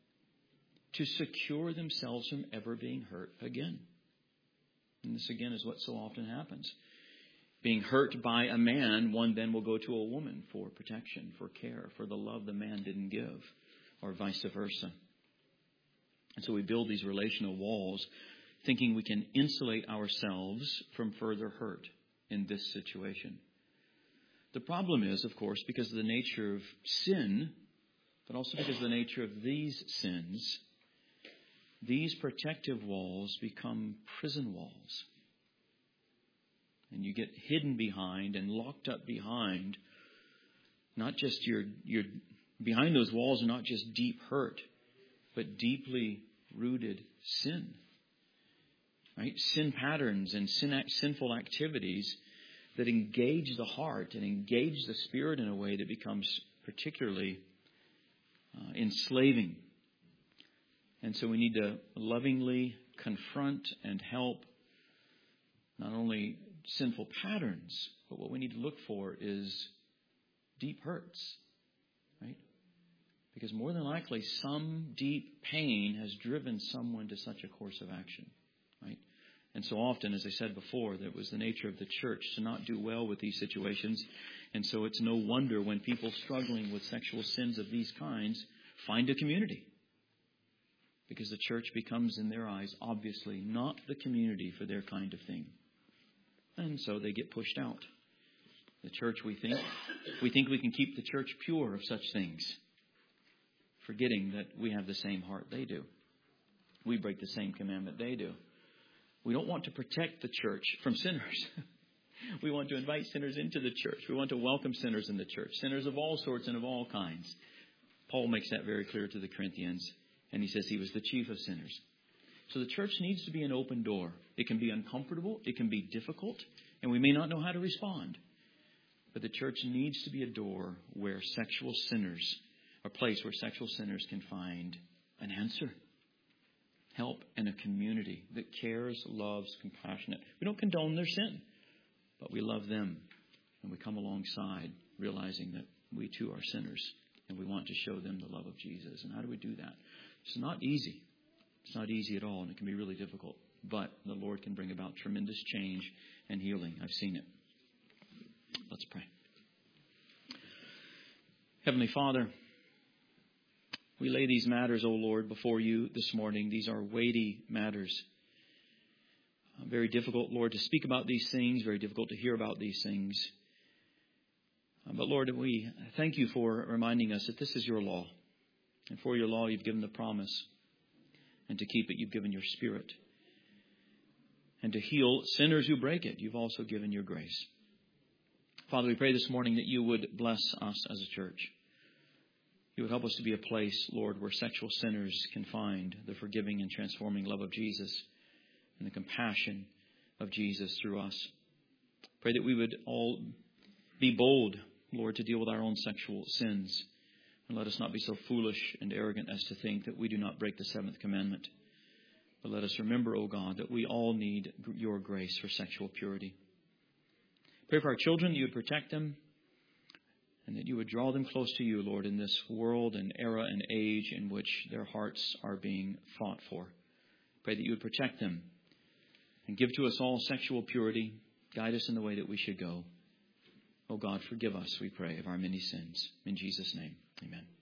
[SPEAKER 1] to secure themselves from ever being hurt again. And this again is what so often happens. Being hurt by a man, one then will go to a woman for protection, for care, for the love the man didn't give, or vice versa. And so we build these relational walls thinking we can insulate ourselves from further hurt in this situation. The problem is, of course, because of the nature of sin, but also because of the nature of these sins, these protective walls become prison walls. And you get hidden behind and locked up behind, not just your, your, behind those walls are not just deep hurt, but deeply rooted sin. Right? Sin patterns and sin, sinful activities that engage the heart and engage the spirit in a way that becomes particularly uh, enslaving. And so we need to lovingly confront and help not only sinful patterns, but what we need to look for is deep hurts, right? Because more than likely, some deep pain has driven someone to such a course of action, right? And so often, as I said before, that was the nature of the church to not do well with these situations. And so it's no wonder when people struggling with sexual sins of these kinds find a community. Because the church becomes, in their eyes, obviously not the community for their kind of thing. And so they get pushed out. The church, we think, we think we can keep the church pure of such things, forgetting that we have the same heart they do. We break the same commandment they do. We don't want to protect the church from sinners. We want to invite sinners into the church. We want to welcome sinners in the church, sinners of all sorts and of all kinds. Paul makes that very clear to the Corinthians, and he says he was the chief of sinners. So the church needs to be an open door. It can be uncomfortable. It can be difficult. And we may not know how to respond. But the church needs to be a door where sexual sinners, a place where sexual sinners can find an answer, help, and a community that cares, loves, compassionate. We don't condone their sin, but we love them. And we come alongside realizing that we too are sinners. And we want to show them the love of Jesus. And how do we do that? It's not easy. It's not easy at all, and it can be really difficult. But the Lord can bring about tremendous change and healing. I've seen it. Let's pray. Heavenly Father, we lay these matters, O Lord, before you this morning. These are weighty matters. Uh, very difficult, Lord, to speak about these things. Very difficult to hear about these things. Uh, but Lord, we thank you for reminding us that this is your law. And for your law, you've given the promise. And to keep it, you've given your Spirit. And to heal sinners who break it, you've also given your grace. Father, we pray this morning that you would bless us as a church. You would help us to be a place, Lord, where sexual sinners can find the forgiving and transforming love of Jesus. and the compassion of Jesus through us. Pray that we would all be bold, Lord, to deal with our own sexual sins. And let us not be so foolish and arrogant as to think that we do not break the seventh commandment. But let us remember, O God, that we all need your grace for sexual purity. Pray for our children, that you would protect them, and that you would draw them close to you, Lord, in this world and era and age in which their hearts are being fought for. Pray that you would protect them and give to us all sexual purity. Guide us in the way that we should go. O God, forgive us, we pray, of our many sins. In Jesus' name, amen.